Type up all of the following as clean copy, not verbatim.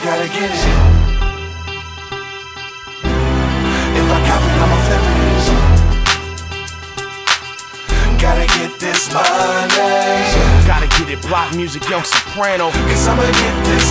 gotta get it. If I cop it, I'ma flip it. Gotta get this money. Gotta get it, block music, young soprano. Cause I'ma get this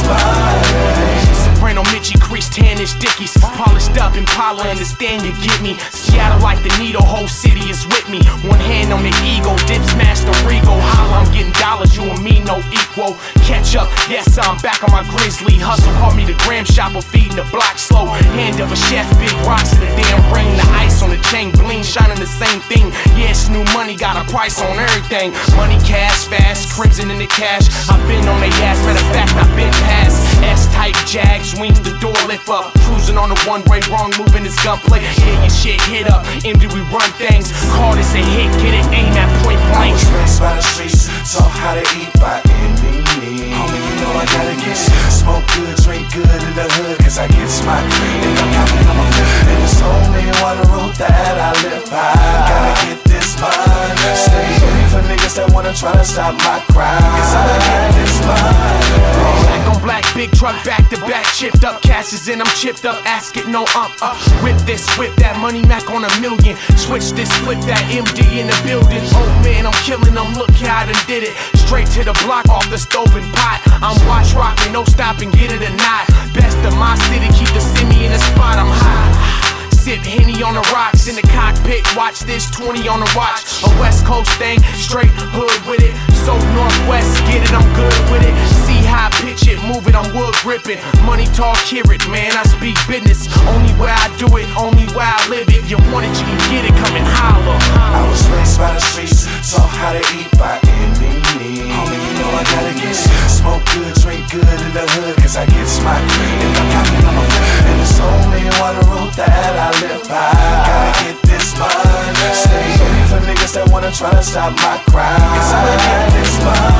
money. Soprano, Mitchie, Crease, 10-inch Dickies. Polished up Impala, understand you get me. Seattle like the needle, whole city is with me. One hand on the ego, dip smash the Rego. Holla, I'm getting dollars, you and me no equal. Catch up, yes, I'm back on my grizzly hustle. Call me the gram shopper, feeding the block slow. Hand of a chef, big rocks in the damn ring. The ice on the chain, bling, shining the same thing. Yeah, it's new money, got a price on everything. Money, cash, fast, crimson in the cash. I've been on they ass, matter of fact, I've been past. S-type Jags, wings, the door lift up. Cruising on the one-way, wrong moving this gunplay. Yeah, your shit hit up, empty, we run things. Call this a hit, get it, aim at point I blank. was raised by the streets, taught how to eat by any means. Homie, you know I gotta get it. Smoke good, drink good in the hood, cause I get my cream. If I cop it, I'ma flip it. And it's only one road that I live by. Gotta get this money. Stay ready for niggas that wanna try to stop my crime. Cause I get this money. Black on black, big truck, back to back, chipped up, cash is in, I'm chipped up, ask it, no whip this, whip that, money Mac on a million. Switch this, flip that, MD in the building. Oh man, I'm killing them, look how I done did it. Straight to the block, off the stove and pot. I'm watch rocking, no stopping, get it or not. Best of my city, keep the semi in the spot, I'm high. Sip Henny on the rocks in the cockpit, watch this 20 on the watch. A West Coast thing, straight hood with it. So Northwest, get it, I'm good with it. See how I pitch it, move it, I'm wood gripping. Money talk, hear it, man, I speak business. Only way I do it, only way I live it. You want it, you can get it, come and holler. I was raised by the streets, taught how to eat by any means. Homie, you know I gotta get it. Smoke good, drink good in the hood, cause I get my cream. If I cop it, I'ma flip it. And it's only one road that I live by. Gotta get this money. Stay ready for niggas that wanna try to stop my crime. Cause I get this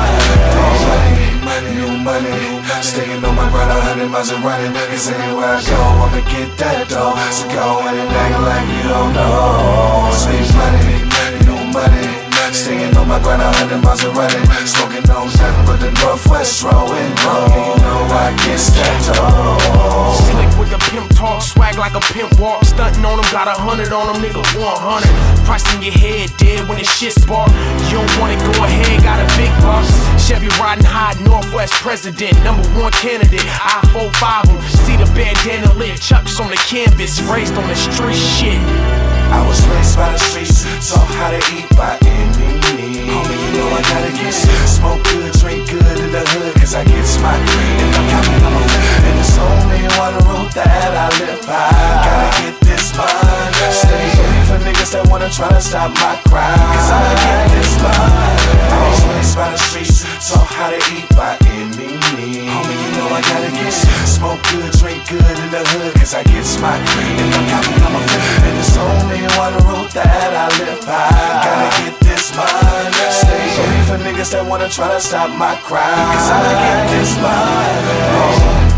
money. New money. Sticking on my grind, 100 miles and running. Cause anywhere I go, I'ma get that dough. So go in and act like you don't know. Sweet money, new money. Staying on my grind, 100 miles and running. Smoking on nothing but the Northwest rolling. You know I get that dough. Slick with the pimp talk, swag like a pimp walk. Stunting on them, got 100 on them, nigga 100. Price in your head, dead when the shit spark. You don't want it, go ahead, got a big box. Chevy riding high, Northwest president, #1 candidate. I 4-5 'em, see the bandana lit, Chucks on the canvas, raised on the street shit. I was raised by the streets, taught how to eat by any means. Homie, you know I gotta get it. Smoke good, drink good in the hood, cause I get my cream. If I cop it, I'ma flip it. And it's only one road that I live by. Gotta get this money. Stay ready for niggas that wanna try to stop my crime. Cause I get this money. I was raised by the streets, taught how to eat by any means. Homie, you know I gotta get it. Smoke good, drink good in the hood, cause I get my cream. If I cop it, I'ma flip it. And it's only one road that I live by. Gotta get this money. Stay ready for niggas that wanna try to stop my crime. Cause I get this money.